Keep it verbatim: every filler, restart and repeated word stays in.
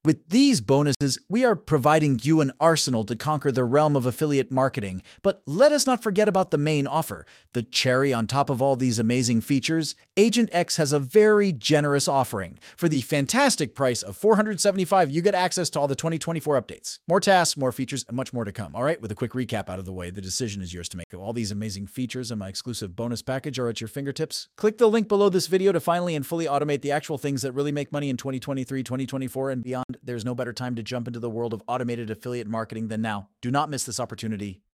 With these bonuses, we are providing you an arsenal to conquer the realm of affiliate marketing. But let us not forget about the main offer. The cherry on top of all these amazing features, Agent X has a very generous offering. For the fantastic price of four hundred seventy-five dollars, you get access to all the twenty twenty-four updates. More tasks, more features, and much more to come. All right, with a quick recap out of the way, the decision is yours to make. All these amazing features and my exclusive bonus package are at your fingertips. Click the link below this video to finally and fully automate the actual things that really make money in twenty twenty-three, twenty twenty-four, and beyond. There's no better time to jump into the world of automated affiliate marketing than now. Do not miss this opportunity.